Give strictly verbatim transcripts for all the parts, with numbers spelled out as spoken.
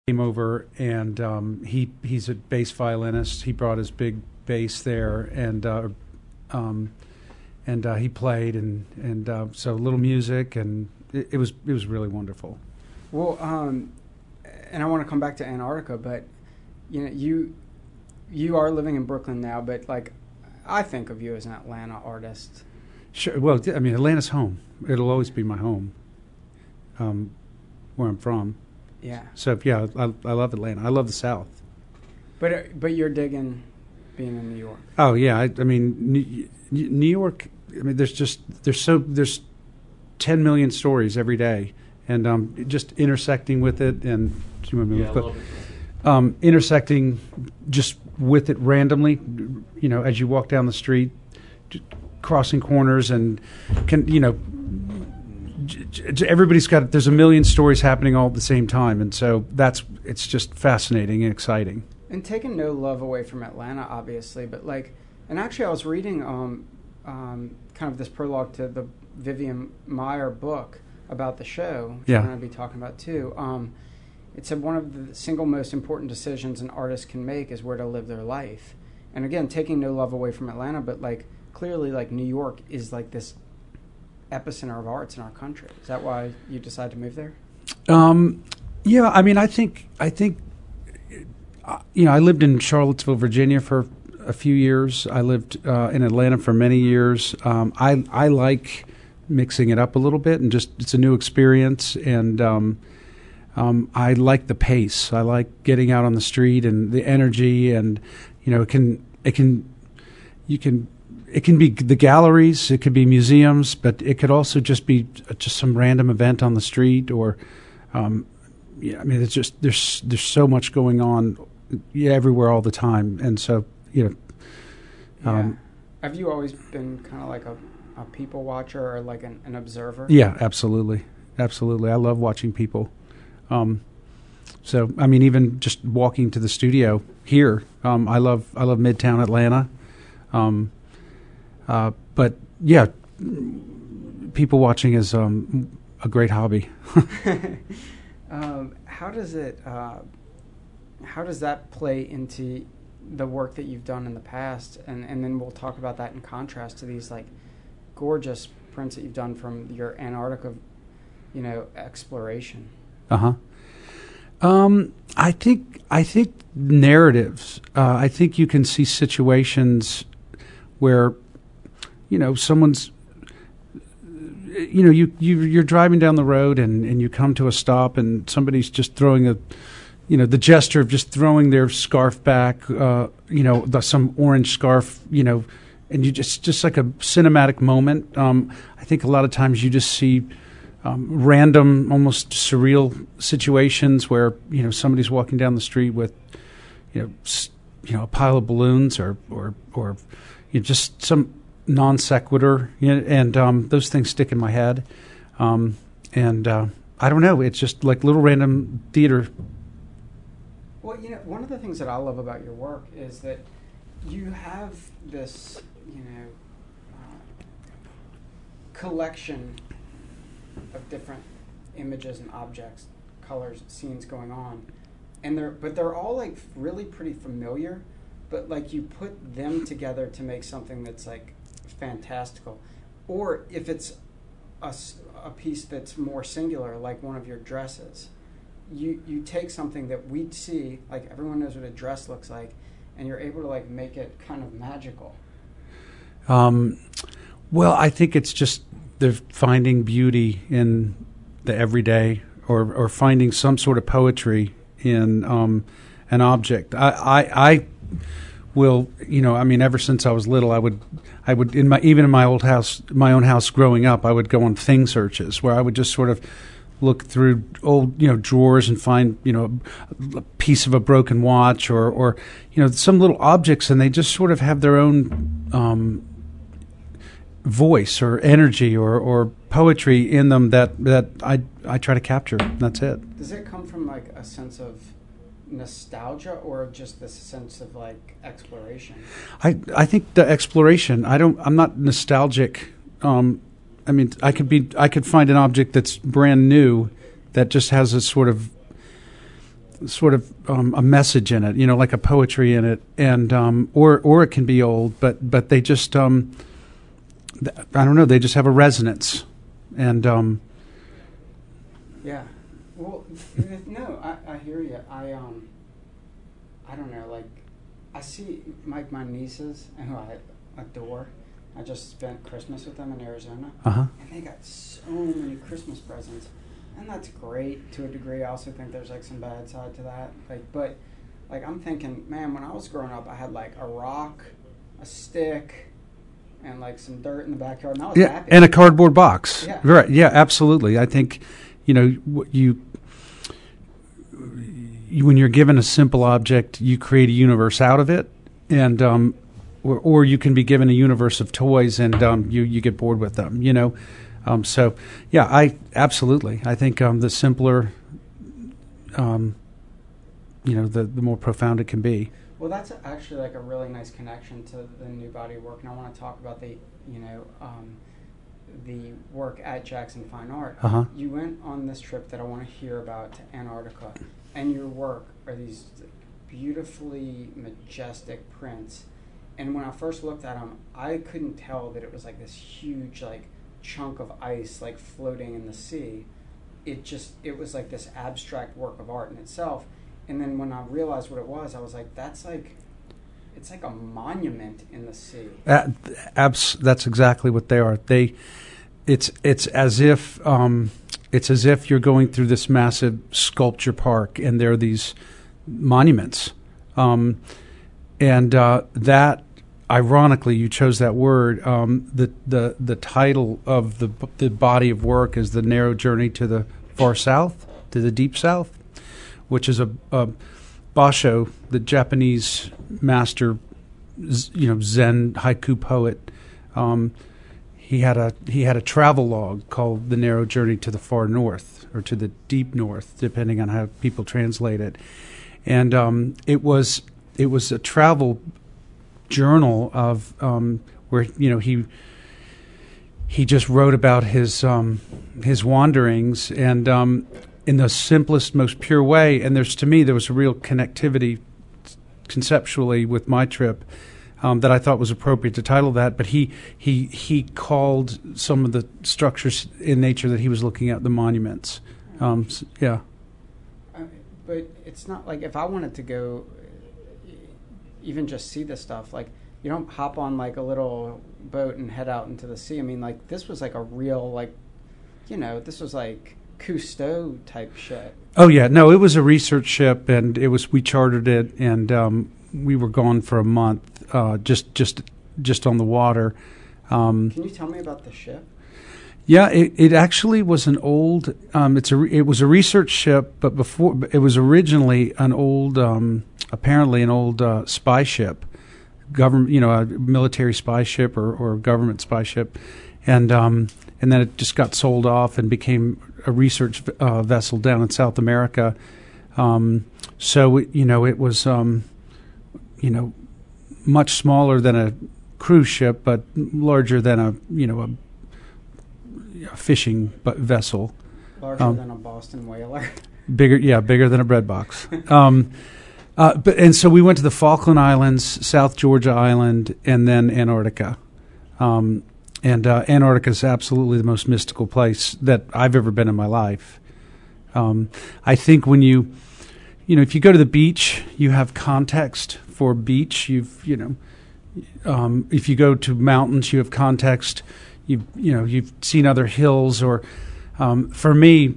came over, and um, he he's a bass violinist. He brought his big bass there, and uh, um, and uh, he played, and and uh, so a little music, and it, it was it was really wonderful. Well, um, and I want to come back to Antarctica, but you know, you you are living in Brooklyn now, but like I think of you as an Atlanta artist. Sure. Well, I mean, Atlanta's home. It'll always be my home, um, where I'm from. Yeah. So yeah, I, I love Atlanta. I love the South. But uh, but you're digging being in New York. Oh yeah, I, I mean New, New York. I mean, there's just there's so there's ten million stories every day, and um, just intersecting with it, and do you want me to Yeah, I put- love it. um, intersecting just with it randomly. You know, as you walk down the street, j- crossing corners, and can you know. j- j- Everybody's got there's a million stories happening all at the same time, and so that's it's just fascinating and exciting. And taking no love away from Atlanta, obviously, but like, and actually, I was reading um, um, kind of this prologue to the Vivian Meyer book about the show, which Yeah. I'm going to be talking about too. Um, it said one of the single most important decisions an artist can make is where to live their life. And again, taking no love away from Atlanta, but like clearly, like New York is like this epicenter of arts in our country. Is that why you decided to move there? Um, yeah, I mean, I think I think uh, you know, I lived in Charlottesville, Virginia for a few years. I lived uh, in Atlanta for many years. Um, I I like mixing it up a little bit, and just it's a new experience, and um, um, I like the pace. I like getting out on the street and the energy, and you know, it can it can you can. It can be the galleries, it could be museums, but it could also just be just some random event on the street, or, um, yeah, I mean, it's just there's there's so much going on, yeah, everywhere all the time, and so you know, um, yeah. Have you always been kind of like a, a people watcher or like an, an observer? yeah, absolutely, absolutely. I love watching people. Um, so I mean, even just walking to the studio here, um, I love I love Midtown Atlanta. Um, Uh, but yeah, people watching is um, a great hobby. um, how does it? Uh, how does that play into the work that you've done in the past? And and then we'll talk about that in contrast to these like gorgeous prints that you've done from your Antarctica, you know, exploration. Uh huh. Um, I think I think narratives. Uh, I think you can see situations where, you know, someone's, you know, you, you, you're driving down the road and, and you come to a stop and somebody's just throwing a, you know, the gesture of just throwing their scarf back, uh, you know, the, some orange scarf, you know, and you just, just like a cinematic moment. Um, I think a lot of times you just see um, random, almost surreal situations where, you know, somebody's walking down the street with, you know, s- you know, a pile of balloons or, or, or, you know, just some non sequitur, you know, and um, those things stick in my head. Um, and uh, I don't know, it's just like little random theater. Well, you know, one of the things that I love about your work is that you have this, you know, uh, collection of different images and objects, colors, scenes going on, and they're but they're all like really pretty familiar, but like you put them together to make something that's like fantastical. Or if it's a, s- a piece that's more singular, like one of your dresses, you you take something that we'd see, like everyone knows what a dress looks like, and you're able to like make it kind of magical. Um, well, I think it's just they're finding beauty in the everyday, or or finding some sort of poetry in um, an object. I, I I will, you know, I mean, ever since I was little, I would I would in my even in my old house, my own house growing up, I would go on thing searches where I would just sort of look through old, you know, drawers and find, you know, a piece of a broken watch, or, or you know, some little objects, and they just sort of have their own um, voice or energy or, or poetry in them that, that I I try to capture. That's it. Does it come from like a sense of nostalgia or just this sense of like exploration? I I think the exploration. I don't. I'm not nostalgic. Um, I mean, I could be. I could find an object that's brand new, that just has a sort of sort of um, a message in it, you know, like a poetry in it, and um, or or it can be old, but but they just um, th- I don't know, they just have a resonance, and um, yeah, well, no, I, I hear you. I um, I don't know, like I see like my nieces who I adore. I just spent Christmas with them in Arizona, uh-huh. and they got so many Christmas presents. And that's great to a degree. I also think there's like some bad side to that. Like, but like I'm thinking, man, when I was growing up, I had like a rock, a stick, and like some dirt in the backyard, and I was yeah, happy. and a cardboard box. Yeah, right. Yeah, absolutely. I think, you know, you, you when you're given a simple object, you create a universe out of it, and um, or, or you can be given a universe of toys, and um, you you get bored with them. You know. Um, so, yeah, I absolutely. I think um, the simpler, um, you know, the, the more profound it can be. Well, that's actually like a really nice connection to the new body of work, and I want to talk about the, you know, um, the work at Jackson Fine Art. Uh-huh. You went on this trip that I want to hear about to Antarctica, and your work are these beautifully majestic prints. And when I first looked at them, I couldn't tell that it was like this huge, like, chunk of ice like floating in the sea. It just it was like this abstract work of art in itself. And then when I realized what it was, I was like, that's like it's like a monument in the sea. Uh, abs- that's exactly what they are. They it's it's as if um, it's as if you're going through this massive sculpture park, and there are these monuments, um, and uh, that. Ironically, you chose that word. Um, the, the the title of the the body of work is The Narrow Journey to the Far South, to the Deep South, which is a, a Basho, the Japanese master, you know, Zen haiku poet. Um, he had a he had a travel log called The Narrow Journey to the Far North, or to the Deep North, depending on how people translate it. And um, it was it was a travel journal of um, where you know he he just wrote about his um, his wanderings, and um, in the simplest, most pure way. And there's to me there was a real connectivity conceptually with my trip um, that I thought was appropriate to title that. But he he he called some of the structures in nature that he was looking at the monuments. Um, so, yeah. Uh, but it's not like if I wanted to go. Even just see this stuff, like you don't hop on like a little boat and head out into the sea. I mean, like this was like a real, like, you know, this was like Cousteau type shit. Oh yeah, no, it was a research ship, and it was we chartered it, and um, we were gone for a month, uh, just just just on the water. Um, Can you tell me about the ship? Yeah, it, it actually was an old. Um, it's a it was a research ship, but before it was originally an old. Um, Apparently, an old uh, spy ship, government, you know, a military spy ship or, or government spy ship, and um, and then it just got sold off and became a research uh, vessel down in South America. Um, so it, you know, it was um, you know much smaller than a cruise ship, but larger than a you know a, a fishing vessel. Larger um, than a Boston whaler. Bigger, yeah, bigger than a bread box. Um, Uh, but and so we went to the Falkland Islands, South Georgia Island, and then Antarctica. Um, and uh, Antarctica is absolutely the most mystical place that I've ever been in my life. Um, I think when you, you know, if you go to the beach, you have context for beach. You've, you know, um, if you go to mountains, you have context. You, you know, you've seen other hills. Or um, for me,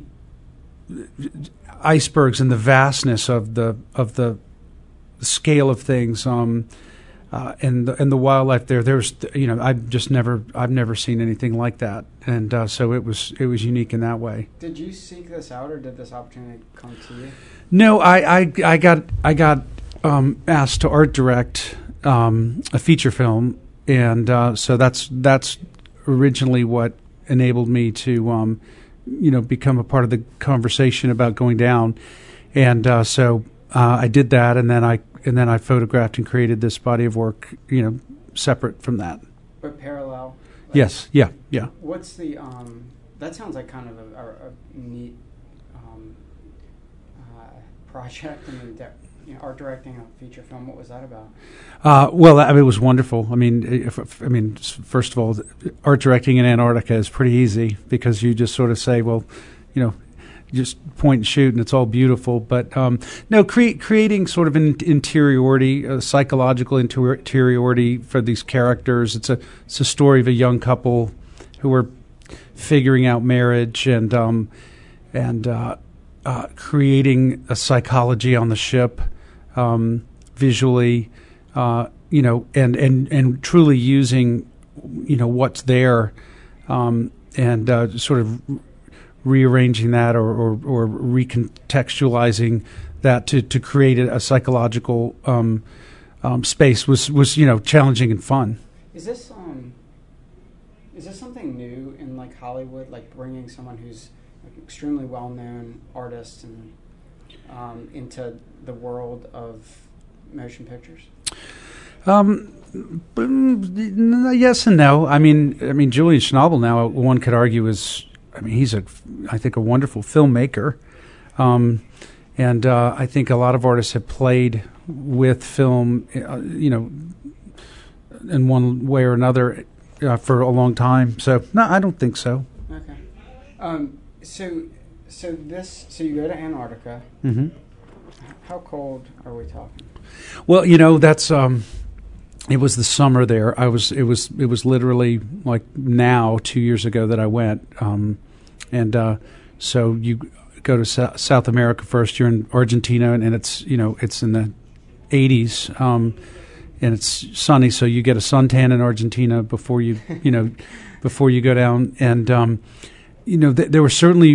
icebergs and the vastness of the of the scale of things, um, uh, and the, and the wildlife there. There's you know I've just never I've never seen anything like that, and uh, so it was it was unique in that way. Did you seek this out, or did this opportunity come to you? No, I I, I got I got um, asked to art direct um, a feature film, and uh, so that's that's originally what enabled me to. Um, you know, become a part of the conversation about going down. And uh, so uh, I did that, and then I and then I photographed and created this body of work, you know, separate from that. But parallel? Like, yes, yeah, yeah. What's the, um, that sounds like kind of a, a, a neat um, uh, project? I mean, de- you know, art directing a feature film. What was that about? Uh, well, I mean, it was wonderful. I mean, if, if, I mean, first of all, art directing in Antarctica is pretty easy because you just sort of say, well, you know, just point and shoot, and it's all beautiful. But um, no, cre- creating sort of an interiority, a psychological inter- interiority for these characters. It's a it's a story of a young couple who are figuring out marriage and um, and uh, uh, creating a psychology on the ship, um, visually, uh, you know, and, and and truly using, you know, what's there, um, and uh, sort of rearranging that or, or, or recontextualizing that to, to create a, a psychological um, um, space was, was, you know, challenging and fun. Is this um, is this something new in like Hollywood, like bringing someone who's like extremely well-known artist and um, into the world of motion pictures? Um, yes and no. I mean, I mean, Julian Schnabel now, one could argue is. I mean, he's a, I think, a wonderful filmmaker, um, and uh, I think a lot of artists have played with film, uh, you know, in one way or another uh, for a long time. So, no, I don't think so. Okay. Um, so, so this, so you go to Antarctica. Mm-hmm. How cold are we talking? Well, you know, that's. Um, It was the summer there. I was. It was. It was literally like now, two years ago that I went, um, and uh, so you go to so- South America first. You're in Argentina, and, and it's you know it's in the eighties, um, and it's sunny. So you get a suntan in Argentina before you you know before you go down, and um, you know th- there were certainly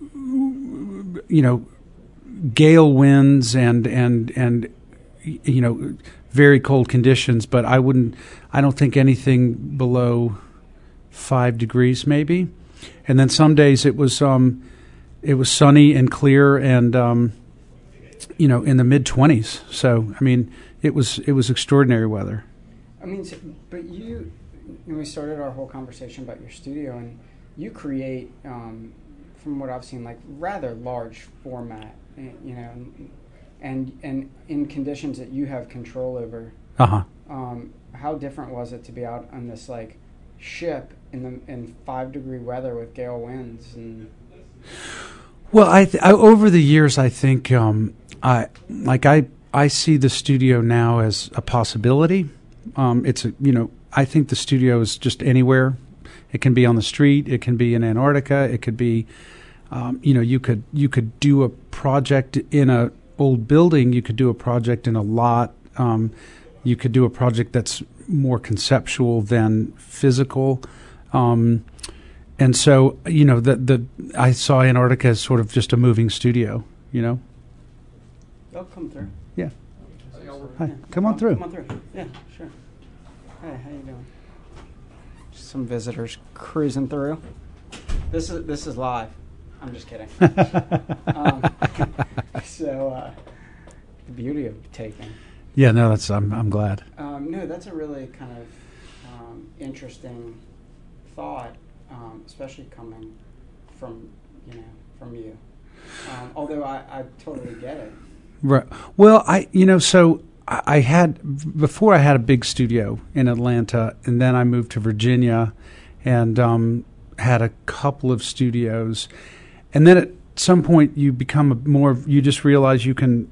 you know gale winds and and and you know. very cold conditions, but I wouldn't. I don't think anything below five degrees, maybe. And then some days it was um, it was sunny and clear, and um, you know, in the mid twenties. So I mean, it was it was extraordinary weather. I mean, so, but you, you know, we started our whole conversation about your studio, and you create, um, from what I've seen, like rather large format, you know. And and in conditions that you have control over, uh-huh. um, how different was it to be out on this like ship in the in five degree weather with gale winds? And well, I, th- I over the years, I think um, I like I I see the studio now as a possibility. Um, it's a you know I think the studio is just anywhere. It can be on the street. It can be in Antarctica. It could be, um, you know, you could you could do a project in a old building. You could do a project in a lot. Um, you could do a project that's more conceptual than physical. Um, and so, you know, the the I saw Antarctica as sort of just a moving studio, you know. They'll come through. Yeah. Hi. Yeah. Come on through. Come on through. Yeah, sure. Hey, how you doing? Just some visitors cruising through. This is this is live. I'm just kidding. um, so, uh, the beauty of taping. Yeah, no, that's. I'm. I'm glad. Um, no, that's a really kind of um, interesting thought, um, especially coming from you know from you. Um, although I, I totally get it. Right. Well, I you know so I, I had before I had a big studio in Atlanta, and then I moved to Virginia, and um, had a couple of studios. And then at some point you become a more, you just realize you can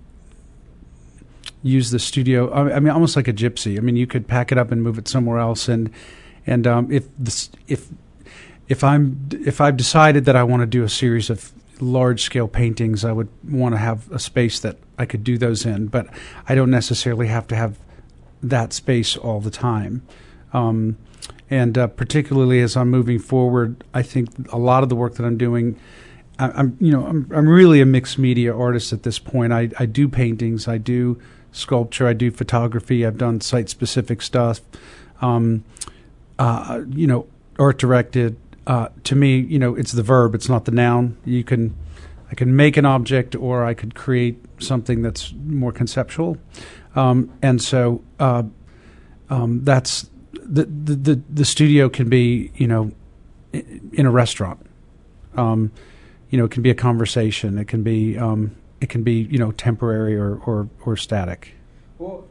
use the studio. I mean, almost like a gypsy. I mean, you could pack it up and move it somewhere else. And and um, if this, if if I'm if I've decided that I want to do a series of large scale paintings, I would want to have a space that I could do those in. But I don't necessarily have to have that space all the time. Um, and uh, particularly as I'm moving forward, I think a lot of the work that I'm doing. I'm, you know, I'm, I'm really a mixed media artist at this point. I, I do paintings, I do sculpture, I do photography. I've done site-specific stuff. Um, uh, you know, art directed. Uh, to me, you know, it's the verb. It's not the noun. You can, I can make an object, or I could create something that's more conceptual. Um, and so uh, um, that's the, the the the studio can be, you know, in a restaurant. Um, You know, it can be a conversation. It can be, um, it can be, you know, temporary or, or, or static. Well,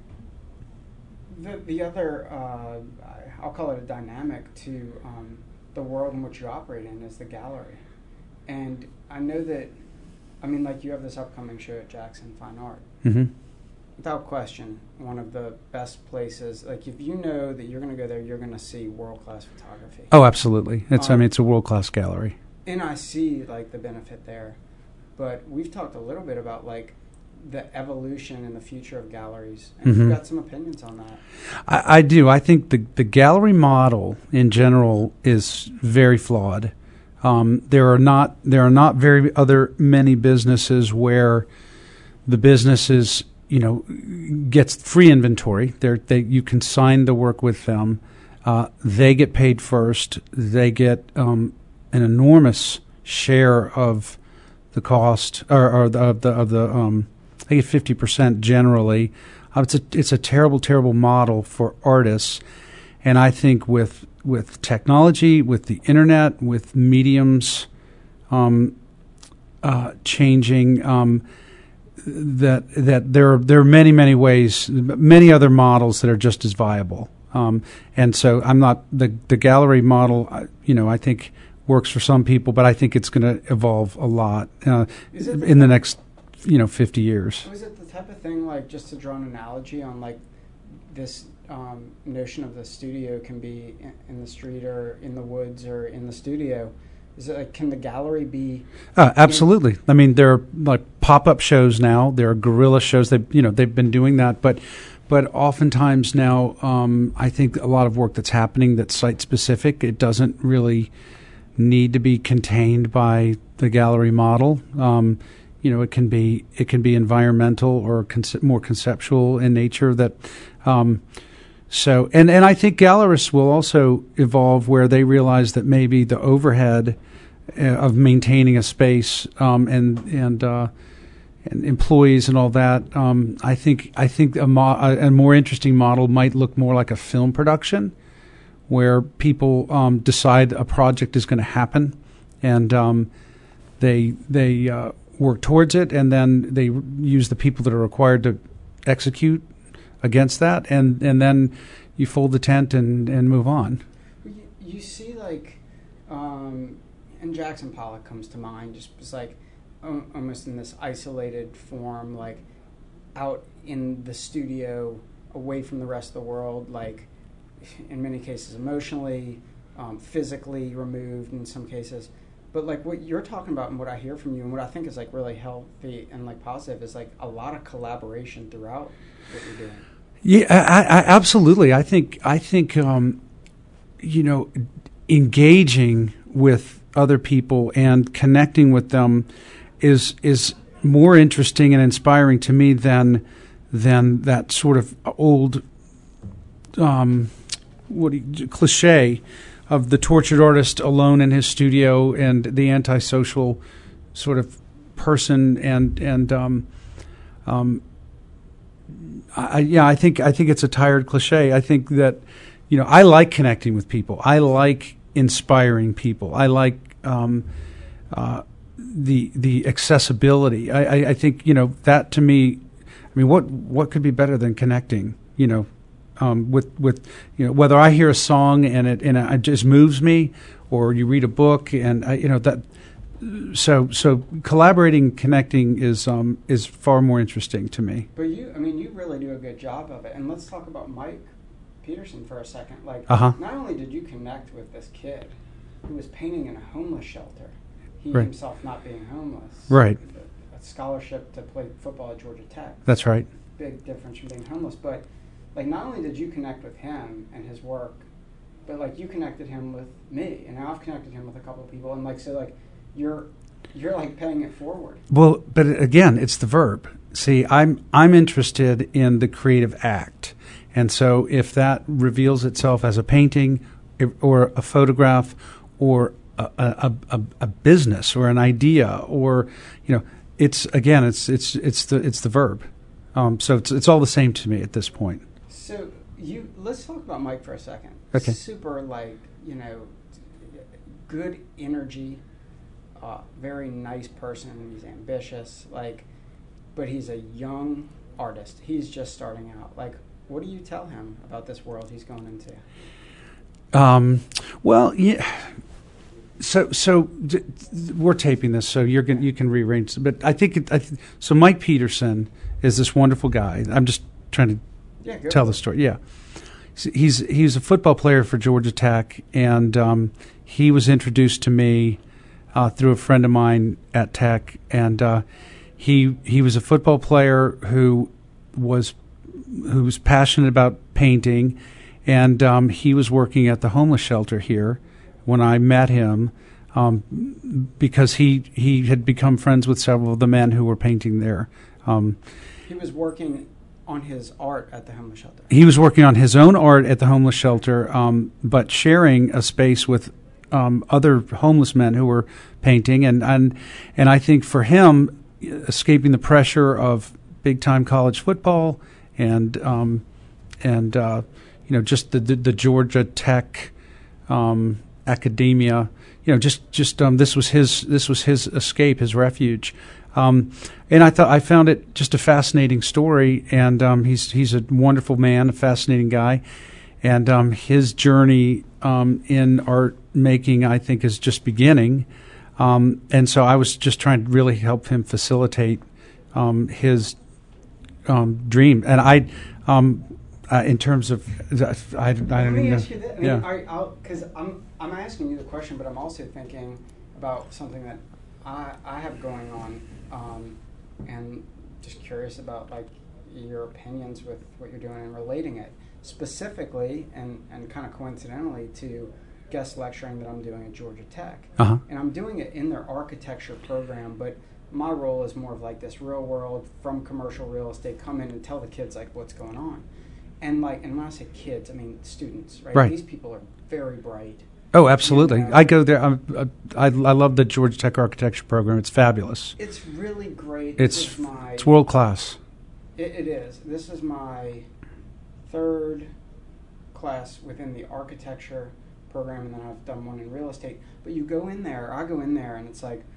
the the other uh, I'll call it a dynamic to um, the world in which you operate in is the gallery, and I know that, I mean, like you have this upcoming show at Jackson Fine Art. Mm-hmm. Without question, one of the best places. Like if you know that you're going to go there, you're going to see world class photography. Oh, absolutely. It's um, I mean, it's a world class gallery. And I see like the benefit there, but we've talked a little bit about like the evolution and the future of galleries, and Mm-hmm. you've got some opinions on that. I, I do. I think the the gallery model in general is very flawed. Um, there are not there are not very other many businesses where the business is, you know, gets free inventory. They're, they you can sign the work with them. Uh, they get paid first. They get um, an enormous share of the cost, or, or the, of the of the um, they get fifty percent generally. Uh, it's a it's a terrible terrible model for artists, and I think with with technology, with the internet, with mediums um, uh, changing, um, that that there are, there are many many ways, many other models that are just as viable. Um, and so I'm not the the gallery model. You know, I think works for some people, but I think it's going to evolve a lot uh, the in the next, you know, fifty years. Was it the type of thing, like, just to draw an analogy on like this um, notion of the studio can be in, in the street or in the woods or in the studio? Is it like, can the gallery be? Uh, absolutely. I mean, there are like pop-up shows now. There are guerrilla shows. They, you know, they've been doing that, but but oftentimes now, um, I think a lot of work that's happening that's site-specific. It doesn't really need to be contained by the gallery model. Um, you know, it can be it can be environmental or conce- more conceptual in nature. That um, so, and and I think gallerists will also evolve where they realize that maybe the overhead uh, of maintaining a space um, and and uh, and employees and all that. Um, I think I think a, mo- a, a more interesting model might look more like a film production, where people um, decide a project is going to happen, and um, they they uh, work towards it, and then they use the people that are required to execute against that, and, and then you fold the tent and, and move on. You, you see, like, um, and Jackson Pollock comes to mind, just it's like um, almost in this isolated form, like out in the studio, away from the rest of the world, like in many cases emotionally, um, physically removed in some cases. But like what you're talking about and what I hear from you and what I think is like really healthy and like positive is like a lot of collaboration throughout what you're doing. Yeah, I, I, absolutely. I think I think um, you know, engaging with other people and connecting with them is is more interesting and inspiring to me than than that sort of old um, what do you, cliche of the tortured artist alone in his studio and the antisocial sort of person, and and um, um, I, yeah, I think I think it's a tired cliche. I think that, you know, I like connecting with people. I like inspiring people. I like um, uh, the the accessibility. I, I, I think, you know, that to me, I mean, what what could be better than connecting? You know. Um, with with you know, whether I hear a song and it and it just moves me, or you read a book and I, you know that, so so collaborating, connecting is um, is far more interesting to me. But you, I mean, you really do a good job of it. And let's talk about Mike Peterson for a second. Like, uh-huh. Not only did you connect with this kid who was painting in a homeless shelter, he right. himself not being homeless, right? A, a scholarship to play football at Georgia Tech. That's right. Big difference from being homeless, but. Like, not only did you connect with him and his work, but, like, you connected him with me, and now I've connected him with a couple of people, and, like, so, like, you're, you're like, paying it forward. Well, but again, it's the verb. See, I'm I'm interested in the creative act, and so if that reveals itself as a painting or a photograph or a, a, a, a business or an idea, or, you know, it's, again, it's it's it's the it's the verb. Um, so it's it's all the same to me at this point. So you let's talk about Mike for a second. Okay. Super, like, you know, good energy, a very nice person. He's ambitious, like, but he's a young artist. He's just starting out. Like, what do you tell him about this world he's going into? Um, well, yeah. So, so d- d- we're taping this, so you're gonna, you can rearrange. But I think it, I th- so. Mike Peterson is this wonderful guy. I'm just trying to Yeah, go tell for the it. story. Yeah, he's he's a football player for Georgia Tech, and um, he was introduced to me uh, through a friend of mine at Tech, and uh, he he was a football player who was who was passionate about painting, and um, he was working at the homeless shelter here when I met him, um, because he he had become friends with several of the men who were painting there. Um, He was working on his art at the homeless shelter. He was working on his own art at the homeless shelter, um, but sharing a space with um, other homeless men who were painting. And, and and I think for him, escaping the pressure of big time college football and um, and uh, you know just the the, the Georgia Tech um, academia, you know just just um, this was his this was his escape, his refuge. Um, and I thought I found it just a fascinating story, and um, he's he's a wonderful man, a fascinating guy, and um, his journey um, in art making, I think, is just beginning. Um, and so I was just trying to really help him facilitate um, his um, dream. And I, um, uh, in terms of, I, I don't Let me even know. ask you this. I mean, Yeah. because I'm I'm asking you the question, but I'm also thinking about something that I I have going on, um, and just curious about like your opinions with what you're doing and relating it specifically and and kind of coincidentally to guest lecturing that I'm doing at Georgia Tech. Uh-huh. And I'm doing it in their architecture program, but my role is more of like this real world from commercial real estate, come in and tell the kids like what's going on. And like, and when I say kids, I mean students, right? Right. These people are very bright. Oh, absolutely. And, uh, I go there. I'm, I I love the Georgia Tech architecture program. It's fabulous. It's really great. It's This is my, it's world class. It, it is. This is my third class within the architecture program, and then I've done one in real estate. But you go in there, I go in there, and it's like,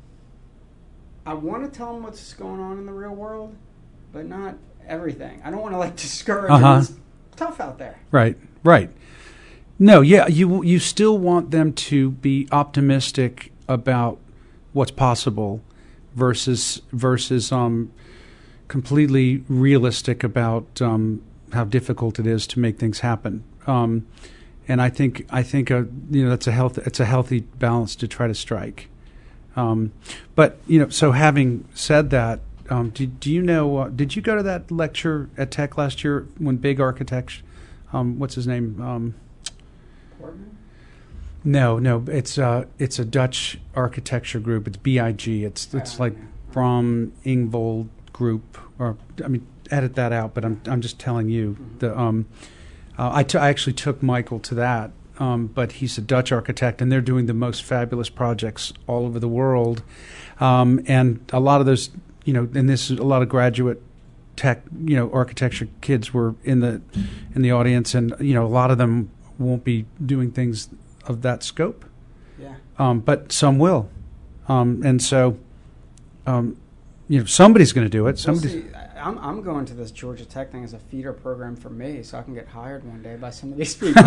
I want to tell them what's going on in the real world, but not everything. I don't want to like discourage Uh-huh. them. It's tough out there. Right, right. No, yeah, you you still want them to be optimistic about what's possible, versus versus um, completely realistic about um, how difficult it is to make things happen. Um, and I think I think uh, you know that's a health it's a healthy balance to try to strike. Um, but you know, so having said that, um, do, do you know? Uh, did you go to that lecture at Tech last year when Big Architects? Um, what's his name? Um, Portman? No, no, it's uh, it's a Dutch architecture group. It's B I G. It's it's Oh, like yeah. Brom Ingvold Group, or I mean, edit that out. But I'm I'm just telling you Mhm. the um, uh, I, t- I actually took Michael to that, um, but he's a Dutch architect, and they're doing the most fabulous projects all over the world, um, and a lot of those, you know, and this is a lot of graduate tech, you know, architecture kids were in the in the audience, and you know, a lot of them won't be doing things of that scope, Yeah. um, but some will, um, and so, um, you know, somebody's going to do it. We'll Somebody's, see. I- I'm, I'm going to this Georgia Tech thing as a feeder program for me, so I can get hired one day by some of these people.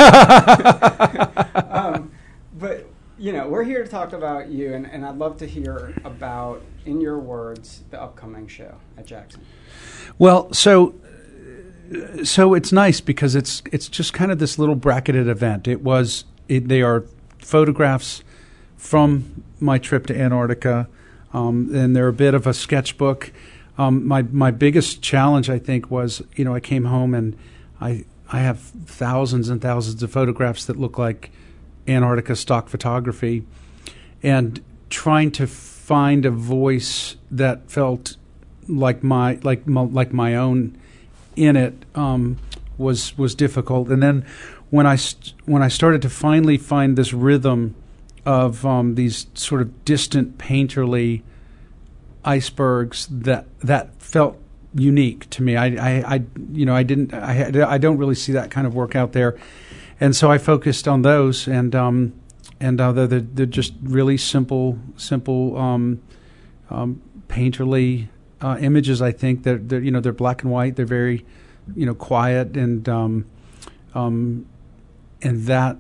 um, but, you know, we're here to talk about you, and, and I'd love to hear about, in your words, the upcoming show at Jackson. Well, so so it's nice because it's it's just kind of this little bracketed event. It was it, they are photographs from my trip to Antarctica, um, and they're a bit of a sketchbook. Um, my my biggest challenge, I think, was you know I came home and I I have thousands and thousands of photographs that look like Antarctica stock photography, and trying to find a voice that felt like my like my, like my own in it um, was was difficult. And then when I st- when I started to finally find this rhythm of um, these sort of distant painterly icebergs that that felt unique to me. I, I, I you know I didn't I I don't really see that kind of work out there, and so I focused on those. And um, and uh, they're, they're just really simple, simple, um, um, painterly uh, images. I think they're, they're you know they're black and white. They're very, you know, quiet and um, um, and that.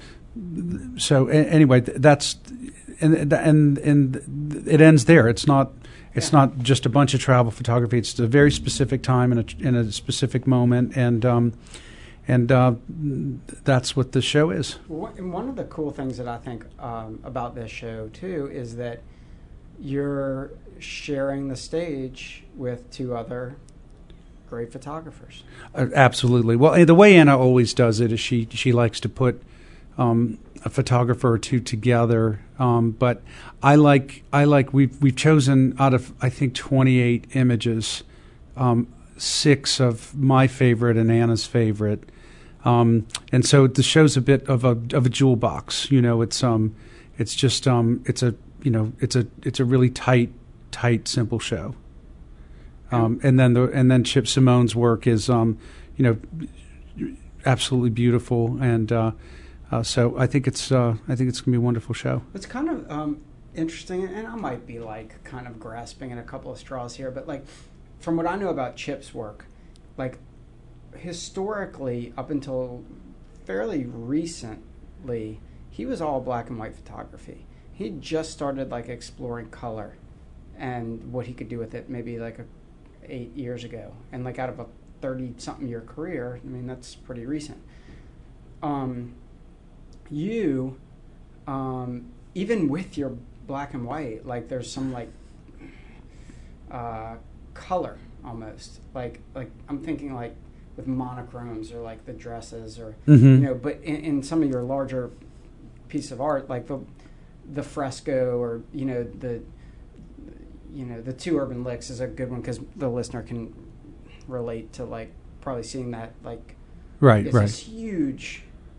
So a- anyway, that's and and and it ends there. It's not. It's Yeah. not just a bunch of travel photography. It's a very specific time and a, in a specific moment, and um, and uh, that's what the show is. One and one of the cool things that I think um, about this show too is that you're sharing the stage with two other great photographers. Uh, absolutely. Well, and the way Anna always does it is she she likes to put um, a photographer or two together. Um, but I like I like we've we've chosen out of I think twenty-eight images, um, six of my favorite and Anna's favorite, um, and so the show's a bit of a of a jewel box. You know, it's um it's just um it's a you know it's a it's a really tight tight simple show. Um, and then the and then Chip Simone's work is um you know absolutely beautiful, and uh, uh, so I think it's uh, I think it's gonna be a wonderful show. It's kind of um, interesting, and I might be like kind of grasping at a couple of straws here, but like from what I know about Chip's work, like historically up until fairly recently, he was all black and white photography. He just started like exploring color and what he could do with it, maybe like a, eight years ago, and like out of a thirty-something year career, I mean that's pretty recent. Um, you, um, even with your black and white, like there's some like uh, color almost. Like like I'm thinking like with monochromes or like the dresses or Mm-hmm. you know. But in, in some of your larger piece of art, like the the fresco or you know the you know the two urban licks is a good one because the listener can relate to like probably seeing that like Right, it's right. this huge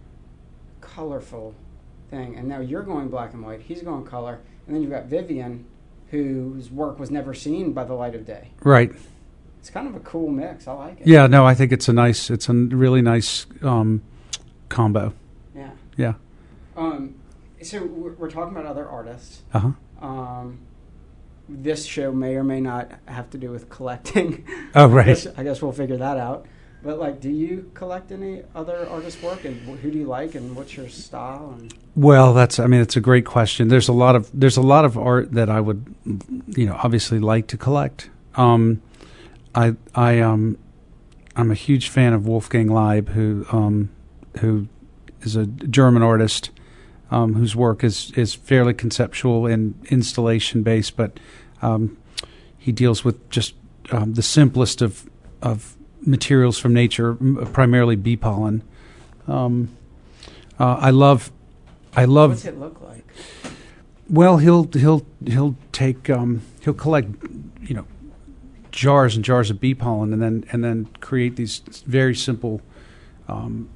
colorful thing, and now you're going black and white, he's going color, and then you've got Vivian whose work was never seen by the light of day. Right. It's kind of a cool mix. I like it. Yeah. No, I think it's a nice. It's a really nice um, combo. Yeah. Yeah. Um, so we're, we're talking about other artists. Uh huh. Um, this show may or may not have to do with collecting. Oh, I right. guess, I guess we'll figure that out. But like, do you collect any other artists' work, and wh- who do you like, and what's your style? And Well, that's. I mean, it's a great question. There's a lot of there's a lot of art that I would, you know, obviously like to collect. Um, I I um, I'm a huge fan of Wolfgang Leib, who um, who is a German artist, um, whose work is is fairly conceptual and installation based, but um, he deals with just um, the simplest of of materials from nature, m- primarily bee pollen. Um, uh, I love, I love. what's it look like? Well, he'll he'll he'll take um, he'll collect, you know, jars and jars of bee pollen, and then and then create these very simple, um,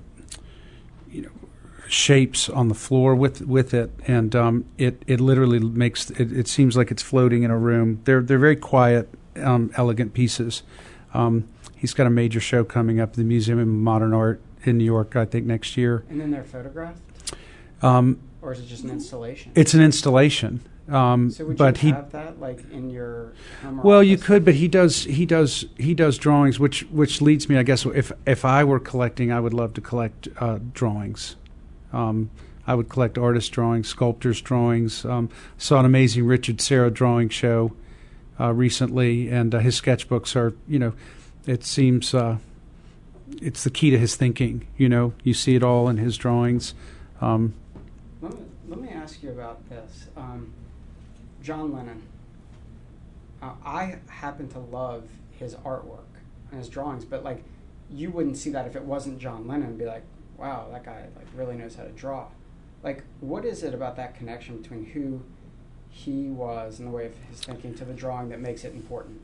you know, shapes on the floor with with it, and um, it it literally makes it, it seems like it's floating in a room. They're they're very quiet, um, elegant pieces. Um, he's got a major show coming up at the Museum of Modern Art in New York, I think, next year. And then they're photographed, Um, or is it just an installation? it's an installation. Um, so would but you he have that like in your home or Well, you office? could, but he does. He does. He does drawings, which which leads me, I guess, if if I were collecting, I would love to collect uh, drawings. Um, I would collect artist drawings, sculptors' drawings. Um, saw an amazing Richard Serra drawing show uh, recently, and uh, his sketchbooks are, you know, it seems uh, it's the key to his thinking. You know, you see it all in his drawings. Um, Let me, let me ask you about this. Um, John Lennon. Uh, I happen to love his artwork and his drawings, but like, you wouldn't see that if it wasn't John Lennon and be like, wow, that guy like really knows how to draw. Like, what is it about that connection between who he was and the way of his thinking to the drawing that makes it important?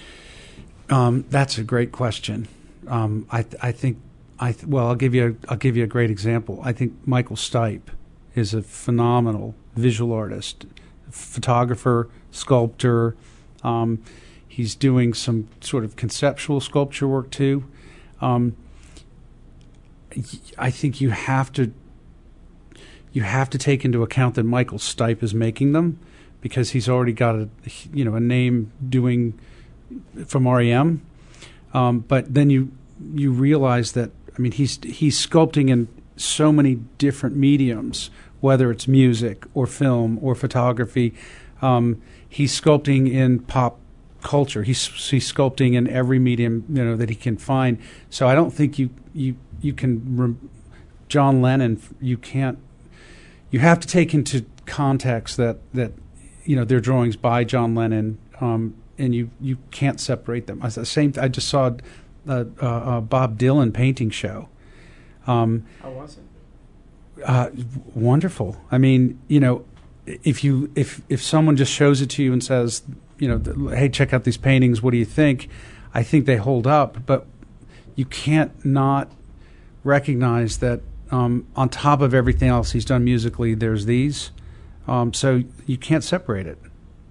Um, that's a great question. Um, I th- I think I th- well I'll give you a, I'll give you a great example. I think Michael Stipe is a phenomenal visual artist, photographer, sculptor. Um, he's doing some sort of conceptual sculpture work too. Um, I think you have to you have to take into account that Michael Stipe is making them because he's already got a you know a name doing from R E M. Um, but then you you realize that I mean he's he's sculpting in so many different mediums, whether it's music or film or photography. Um, he's sculpting in pop culture. He's he's sculpting in every medium you know that he can find. So I don't think you you you can re- John Lennon. You can't. You have to take into context that that you know they're drawings by John Lennon, um, and you you can't separate them. I, the same. I just saw a, a, a Bob Dylan painting show. Um, How was it? Uh, wonderful. I mean, you know, if you if if someone just shows it to you and says, you know, hey, check out these paintings. What do you think? I think they hold up, but you can't not recognize that um, on top of everything else he's done musically, there's these. Um, so you can't separate it.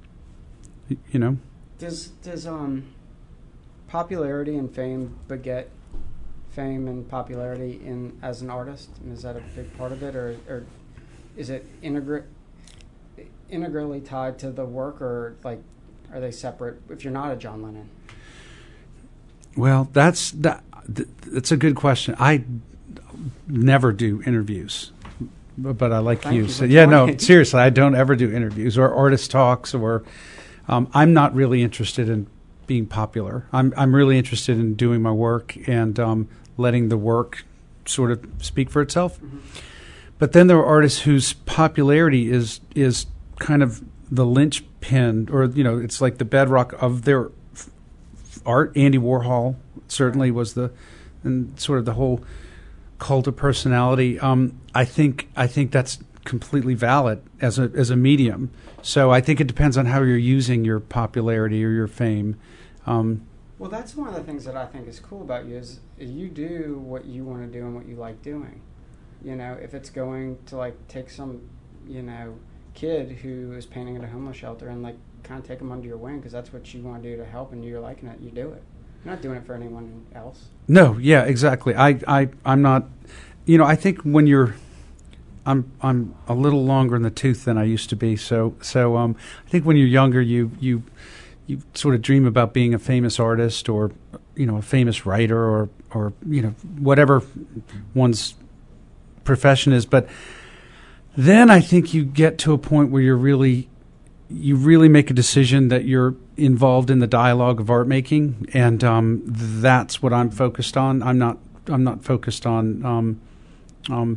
You know. Does does um popularity and fame beget fame and popularity in as an artist? And is that a big part of it, or or is it integra- integrally tied to the work, or like are they separate? If you're not a John Lennon. Well, that's that. That's a good question. I never do interviews, but I like Thank you. you So, for yeah, no, joining. seriously, I don't ever do interviews or artist talks, or um, I'm not really interested in being popular. I'm I'm really interested in doing my work and um, letting the work sort of speak for itself. Mm-hmm. But then there are artists whose popularity is is kind of the linchpin, or you know, it's like the bedrock of their f- art. Andy Warhol certainly was the, and sort of the whole cult of personality. Um, I think I think that's completely valid as a as a medium. So I think it depends on how you're using your popularity or your fame. Um, Well, that's one of the things that I think is cool about you is you do what you want to do and what you like doing. You know, if it's going to like take some, you know, kid who is painting at a homeless shelter and like kind of take them under your wing because that's what you want to do to help and you're liking it, you do it. You're not doing it for anyone else. No, yeah, exactly. I, I, I'm not. You know, I think when you're, I'm, I'm a little longer in the tooth than I used to be. So, so, um, I think when you're younger, you, you, you sort of dream about being a famous artist or, you know, a famous writer or, or you know, whatever one's profession is. But then I think you get to a point where you're really, you really make a decision that you're involved in the dialogue of art making, and um, that's what I'm focused on. I'm not. I'm not focused on um, um,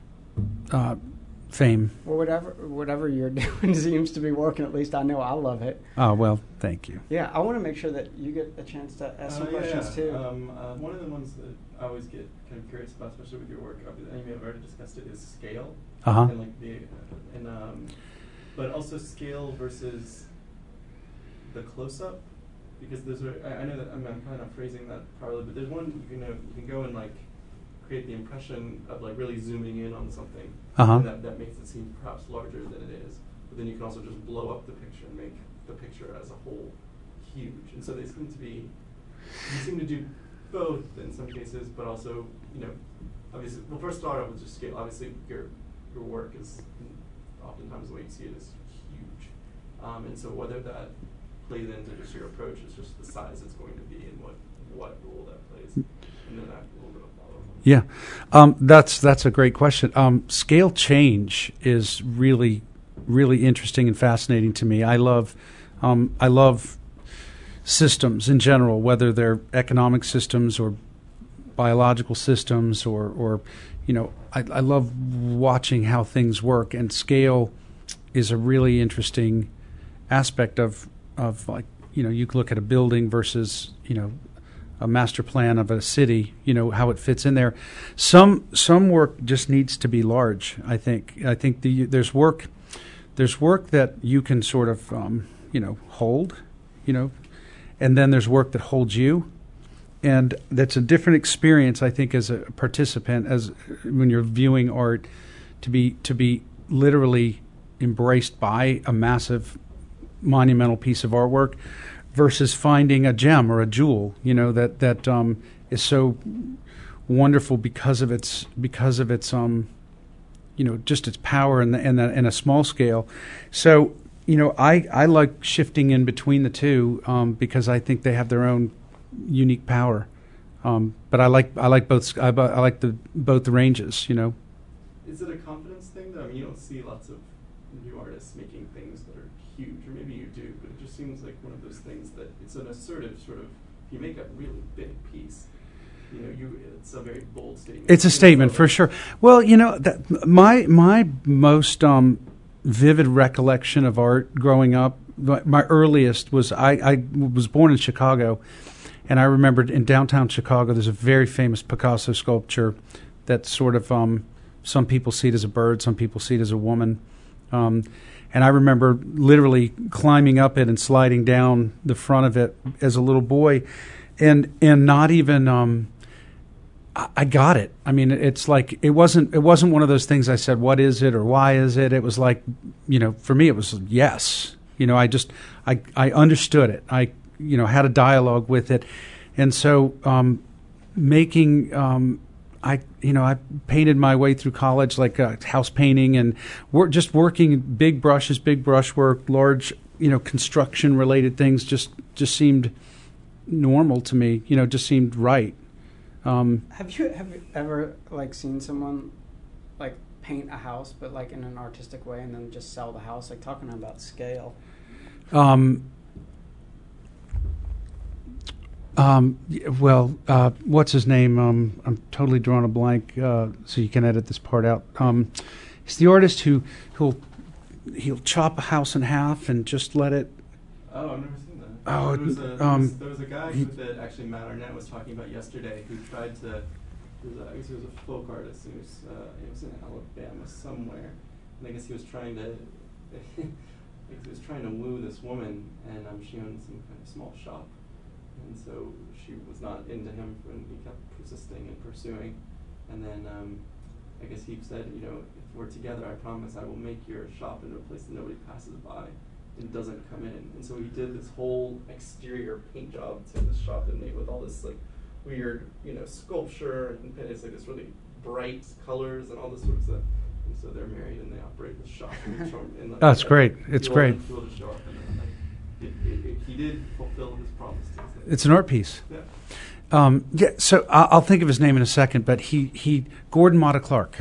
uh, fame. Well, whatever whatever you're doing seems to be working. At least I know I love it. Oh well, thank you. Yeah, I want to make sure that you get a chance to ask some Uh, questions yeah, too. Um, uh, one of the ones that I always get kind of curious about, especially with your work, uh, and you may have already discussed it, is scale. Uh huh. And like the, uh, and um, but also scale versus the close-up, because there's a, I, I know that I'm, I'm probably not phrasing that properly, but there's one you know you can go and like create the impression of like really zooming in on something, Uh-huh. and that that makes it seem perhaps larger than it is. But then you can also just blow up the picture and make the picture as a whole huge. And so they seem to be, you seem to do both in some cases, but also, you know, obviously, well, first start off with just scale. Obviously, your your work is, oftentimes the way you see it is huge. Um, and so whether that plays into just your approach is just the size it's going to be and what, what role that plays. And then that a little bit of follow-up. Yeah, um, that's that's a great question. Um, scale change is really, really interesting and fascinating to me. I love, um, I love systems in general, whether they're economic systems or biological systems, or, or you know, I, I love watching how things work. And scale is a really interesting aspect of of like you know you can look at a building versus you know. a master plan of a city, you know, how it fits in there. Some some work just needs to be large, I think. I think the, there's work there's work that you can sort of, um, you know, hold, you know, and then there's work that holds you. And that's a different experience, I think, as a participant, as when you're viewing art, to be to be literally embraced by a massive, monumental piece of artwork, versus finding a gem or a jewel, you know, that that um, is so wonderful because of its because of its um, you know, just its power and the, and the, and a small scale. So, you know, I, I like shifting in between the two um, because I think they have their own unique power. Um, but I like I like both I, I like the both the ranges. You know. Is it a confidence thing though? I mean, you don't see lots of new artists making things that are huge, or maybe you do, but it just seems like one of those things that it's an assertive sort of. If you make a really big piece, you know, you it's a very bold statement. It's a statement for sure. Well, you know, that, my my most um, vivid recollection of art growing up, my earliest was I, I was born in Chicago, and I remembered in downtown Chicago there's a very famous Picasso sculpture that sort of um, some people see it as a bird, some people see it as a woman. Um, and I remember literally climbing up it and sliding down the front of it as a little boy, and and not even um, I, I got it. I mean, it's like it wasn't it wasn't one of those things I said, what is it or why is it? It was like, you know, for me it was yes. You know, I just I I understood it. I you know had a dialogue with it, and so um, making. Um, I, you know, I painted my way through college like uh, house painting and wor- just working big brushes, big brushwork, large, you know, construction related things just, just seemed normal to me, you know, just seemed right. Um, have you have you ever like seen someone like paint a house, but like in an artistic way and then just sell the house? Like talking about scale. Um, Um, well, uh, what's his name? Um, I'm totally drawing a blank, uh, so you can edit this part out. Um, he's the artist who who'll he'll chop a house in half and just let it. Oh, I've never seen that. Oh, there was a, there um, was, there was a guy he, who, that actually Matt Arnett was talking about yesterday who tried to. He was a, I guess he was a folk artist. He was uh, he was in Alabama somewhere, and I guess he was trying to. I guess he was trying to woo this woman, and um, she owned some kind of small shop. And so she was not into him when he kept persisting and pursuing. And then um, I guess he said, you know, if we're together, I promise I will make your shop into a place that nobody passes by and doesn't come in. And so he did this whole exterior paint job to this shop that made with all this like weird, you know, sculpture and it's like this really bright colors and all this sort of stuff. And so they're married and they operate this shop. And in the, That's great. It's great. It, it, it, he did fulfill his promise to us. It's an art piece. Yeah. Um, yeah. So I'll, I'll think of his name in a second, but he, he Gordon Motta Clark.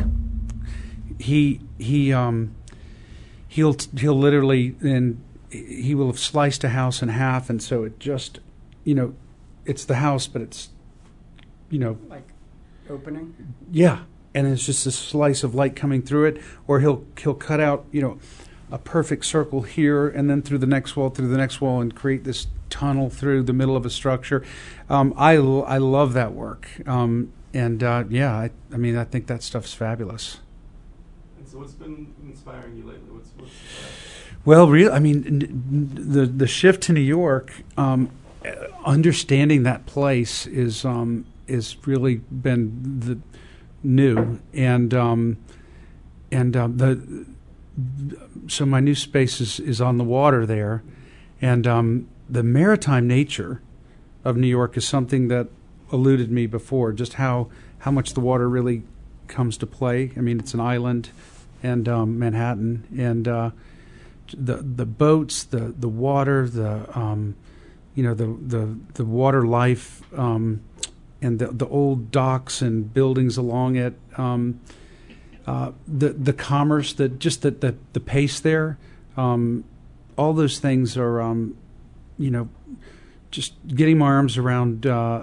He he um, he'll he'll literally and he will have sliced a house in half, and so it just, you know, it's the house, but it's, you know, like opening. Yeah, and it's just a slice of light coming through it, or he'll he'll cut out, you know, a perfect circle here, and then through the next wall, through the next wall, and create this tunnel through the middle of a structure. Um, I, l- I love that work. Um, and, uh, yeah, I, I mean, I think that stuff's fabulous. And so what's been inspiring you lately? What's, what's uh... Well, real, I mean, n- the, the shift to New York, um, understanding that place is, um, is really been the new. And, um, and um, the... So my new space is, is on the water there, and um, the maritime nature of New York is something that eluded me before, just how, how much the water really comes to play. I mean, it's an island, and um, Manhattan, and uh, the the boats, the the water, the um, you know the the the water life, um, and the the old docks and buildings along it. Um, Uh, the the commerce, the just the the, the pace there, um, all those things are, um, you know, just getting my arms around uh,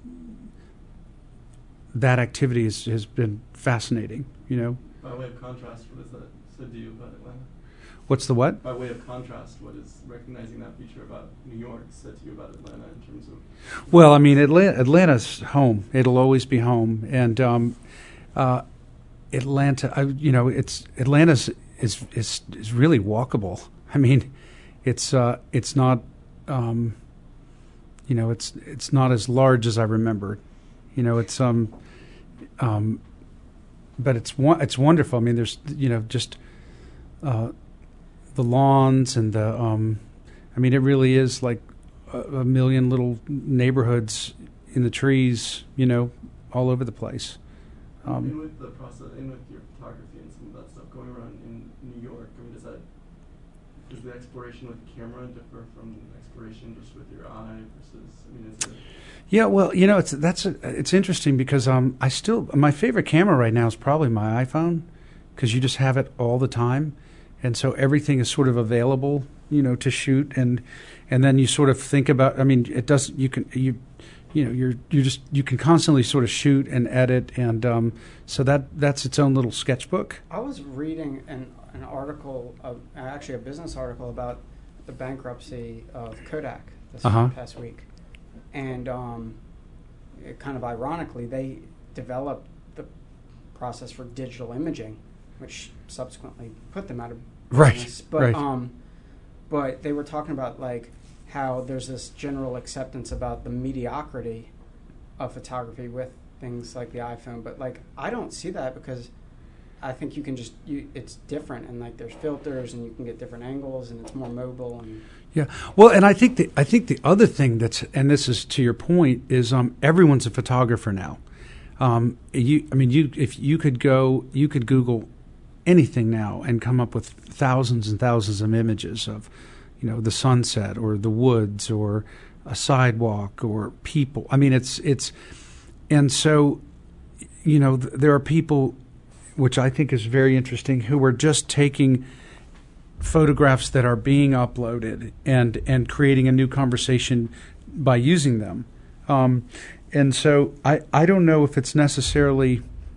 that activity is, has been fascinating. You know. By way of contrast, what does that say to you about Atlanta? What's the what? By way of contrast, what is recognizing that feature about New York said to you about Atlanta in terms of? Well, I mean, Atlanta, Atlanta's home. It'll always be home, and. Um, uh, Atlanta, I, you know, it's Atlanta's is is is really walkable. I mean, it's uh, it's not, um, you know, it's it's not as large as I remembered. You know, it's um, um, but it's it's wonderful. I mean, there's you know just uh, the lawns and the um, I mean, it really is like a, a million little neighborhoods in the trees. You know, all over the place. Um, in with the process, in with your photography and some of that going around in New York, I mean, does that, does the exploration with the camera differ from exploration just with your eye versus, I mean, is it? Yeah, well, you know, it's that's a, it's interesting because um, I still my favorite camera right now is probably my iPhone because you just have it all the time, and so everything is sort of available, you know, to shoot, and and then you sort of think about. I mean, it does. You can you you know you're you just you can constantly sort of shoot and edit, and um, so that that's its own little sketchbook. I was reading an an article, of, actually a business article about the bankruptcy of Kodak this Uh-huh. past week. And um, it kind of ironically, they developed the process for digital imaging, which subsequently put them out of Right, business. But, right. um, but they were talking about like how there's this general acceptance about the mediocrity of photography with things like the iPhone. But like I don't see that because I think you can just you, it's different, and like there's filters and you can get different angles and it's more mobile and. Yeah, well, and I think the I think the other thing that's, and this is to your point, is um, everyone's a photographer now. Um, you, I mean, you if you could go, you could Google anything now and come up with thousands and thousands of images of, you know, the sunset or the woods or a sidewalk or people. I mean, it's it's, and so, you know, th- there are people, which I think is very interesting, who are just taking photographs that are being uploaded and and creating a new conversation by using them. Um, and so I, I don't know if it's necessarily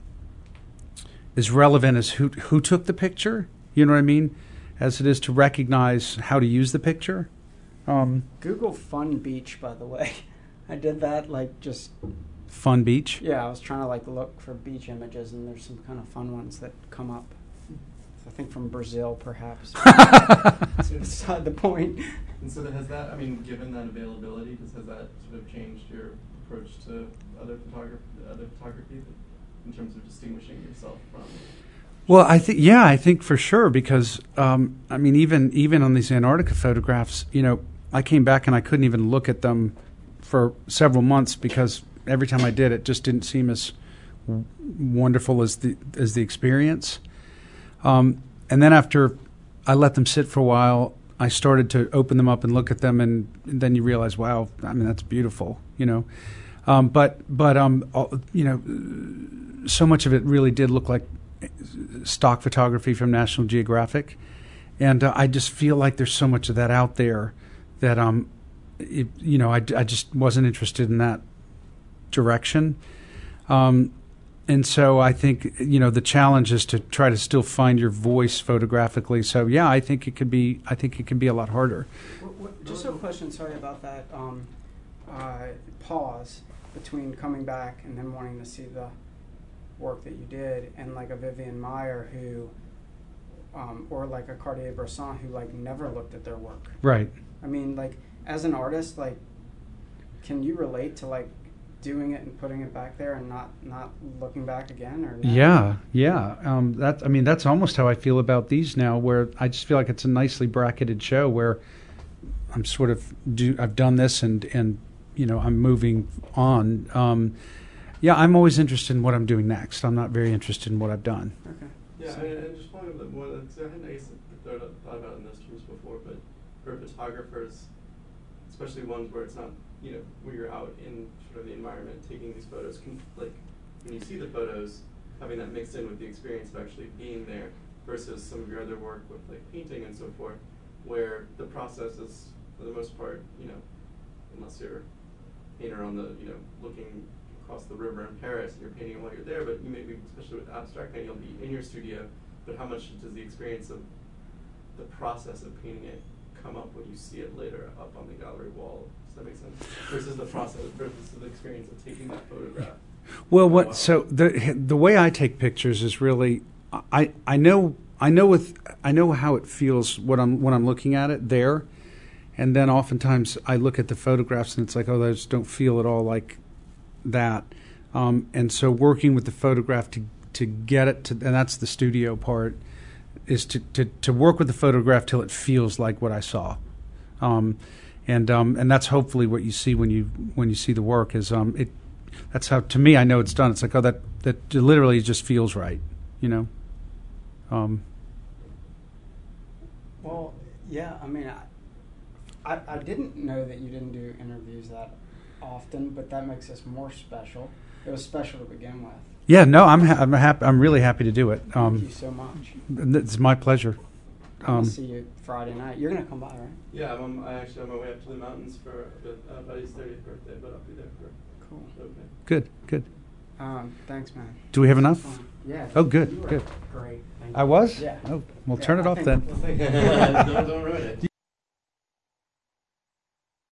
as relevant as who who took the picture, you know what I mean, as it is to recognize how to use the picture. Um, Google Fun Beach, by the way. I did that like just Fun Beach. yeah, I was trying to like look for beach images, and there's some kind of fun ones that come up. I think from Brazil, perhaps. It's beside the point. And so that has that, I mean, given that availability, does, has that sort of changed your approach to other photography, other photography in terms of distinguishing yourself from? Well, I think yeah, I think for sure because um, I mean, even even on these Antarctica photographs, you know, I came back and I couldn't even look at them for several months because every time I did, it just didn't seem as w- wonderful as the as the experience. Um, and then after I let them sit for a while, I started to open them up and look at them, and, and then you realize, wow, I mean, that's beautiful, you know. Um, but but um, all, you know, so much of it really did look like stock photography from National Geographic, and uh, I just feel like there's so much of that out there that um, it, you know, I, I just wasn't interested in that direction. Um, And so I think, you know, the challenge is to try to still find your voice photographically. So, yeah, I think it could be I think it can be a lot harder. What, what, just a question, sorry about that. Um, uh, pause between coming back and then wanting to see the work that you did, and like a Vivian Meyer who, um, or like a Cartier-Bresson who like never looked at their work. Right. I mean, like as an artist, like, can you relate to like doing it and putting it back there and not not looking back again? Or not? Yeah, yeah. Um, that I mean, that's almost how I feel about these now, where I just feel like it's a nicely bracketed show where I'm sort of do I've done this and and you know I'm moving on. Um, yeah, I'm always interested in what I'm doing next. I'm not very interested in what I've done. Okay. Yeah, So- and, and just following up that more, I hadn't I guess thought thought about it in those terms before, but for photographers, especially ones where it's not, you know, where you're out in sort of the environment taking these photos, can, like when you see the photos, having that mixed in with the experience of actually being there versus some of your other work with like painting and so forth, where the process is for the most part, you know, unless you're a painter on the, you know, looking across the river in Paris and you're painting while you're there, but you may be, especially with abstract painting, you'll be in your studio, but how much does the experience of the process of painting it come up when you see it later up on the gallery wall? Does that make sense? Versus the process, versus the experience of taking that photograph. Well, Wow. what so the the way I take pictures is really I I know I know with I know how it feels when I'm when I'm looking at it there, and then oftentimes I look at the photographs and it's like, oh, those don't feel at all like that, um, and so working with the photograph to to get it to, and that's the studio part, is to, to, to work with the photograph till it feels like what I saw, um, and um, and that's hopefully what you see when you when you see the work is um, it. That's how, to me, I know it's done. It's like, oh, that that literally just feels right, you know. Um, Well, yeah, I mean, I, I, I didn't know that you didn't do interviews that often, but that makes us more special. It was special to begin with. yeah, no, I'm ha- I'm happy. I'm really happy to do it. Um, Thank you so much. It's my pleasure. I'll Um, see you Friday night. You're gonna come by, right? Yeah, I'm on, I actually on my way up to the mountains for a bit, uh, buddy's thirtieth birthday, but I'll be there for Cool. okay. good, good. Um, thanks, man. Do we have This was enough? fun. Yeah. Oh, good, you were good. Great. Thank I you. was? Yeah. Oh, well, Yeah, turn it I off think- then. don't, don't ruin it.